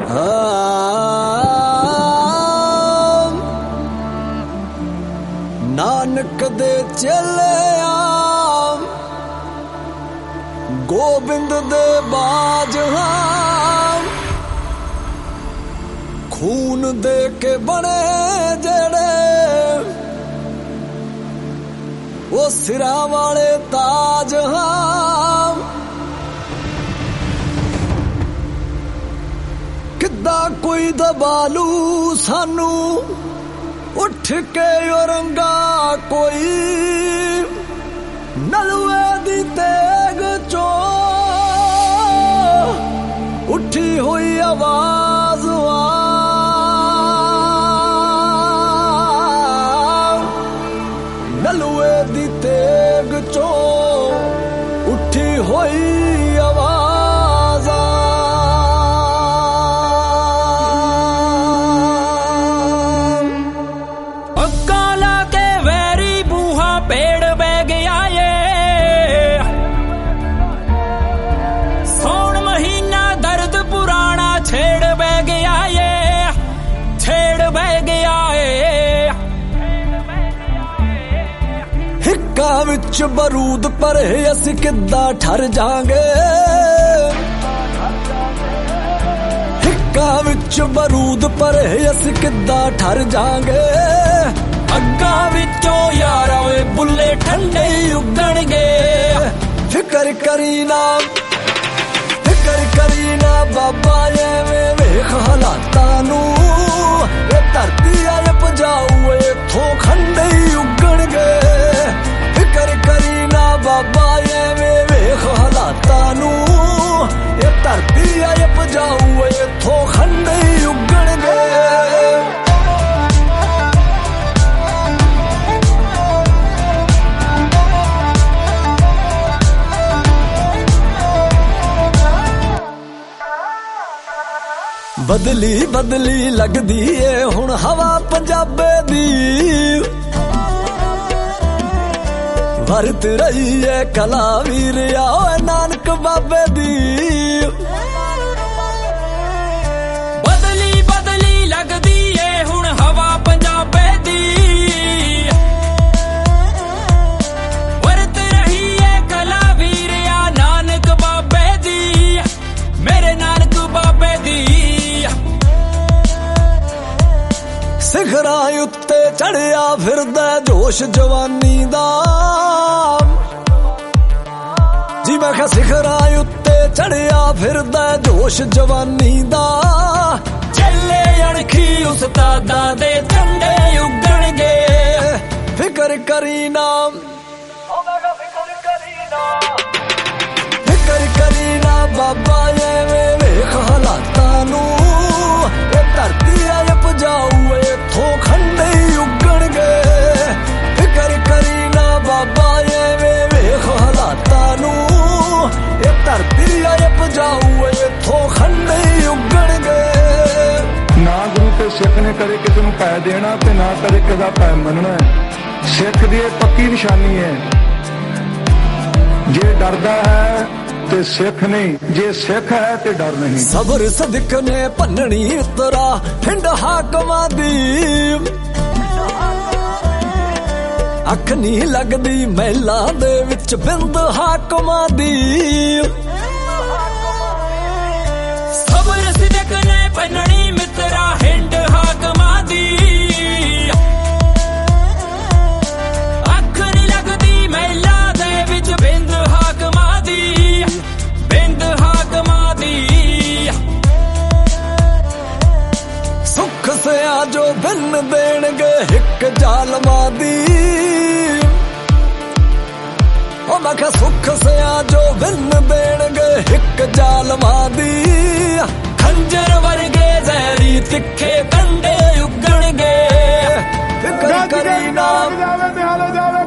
नानक दे चलिया गोबिंद दे बाज खून दे के बने जेड़े वो सिरा वाले ताज किदा कोई दबालू सानू उठ के औरंगा कोई नलुए दी तेग चो उठी हुई आवाज नलुए दी तेग चो उठी हुई आवाज विच बरूद पर असी किदा ठर जांगे हिक्का विच बरूद पर असी किदा ठर जांगे अग्गा विचों यारा वे बुले ठंडे उगणगे फिकर करी ना बाबा एवें वेख हालातां नूं ये धरती आए पजाऊ इथों खंडे उगणगे फिकर करी ना बाबा एवें वेख हालातां नूं ये धरती आए पजाऊ इथों खंडे उगणगे बदली बदली लगदी है हुण हवा पंजाबे दी वरत रही है कला वीर आओ नानक बाबे दी बदली बदली लगदी है हुण हवा पंजाबे दी वरत रही है कला वीर आ नानक बाबे दी मेरे नानक बाबे दी सिखरां उत्ते चढ़िया फिरदा जोश जवानी दा जी मैं क्या सिखरां उत्ते चढ़िया फिरदा जोश जवानी दा चले अणखी उस्तादा दे झंडे उगणगे फिकर करी ना बाबा एवें वेख हालातां नूं ये धरती आए पजाऊ इथों खंडे उगणगे फिकर करी ना बाबा एवें वेख हालातां नूं ये धरती आए पजाऊ इथों खंडे उगणगे ना गुरु ते सिख ने कदे किसी नूं पै देना ते ना कदे किसी पै मनना सिख दी पक्की निशानी है जे डरदा है ते सिख नहीं जे सिख है ते डर नहीं सबर सदिक ने भन्ननी उतरा हिंड हाकमां दी अख नहीं लगदी महिला दे विच बिंद हाकमां दी सबर सदिक ने भन्ननी मित्रा हिंड हाकमां दी अख नहीं लगदी महिला दे विच बिंद हाकमां दी सुख से आजो बिन देणगे हिक जालमा दी ओ मैं क्या सुख से आजो बिन देणगे हिक जालमा दी खंजर वर्गे जहरी तिखे कंडे उगणगे फिकर करी ना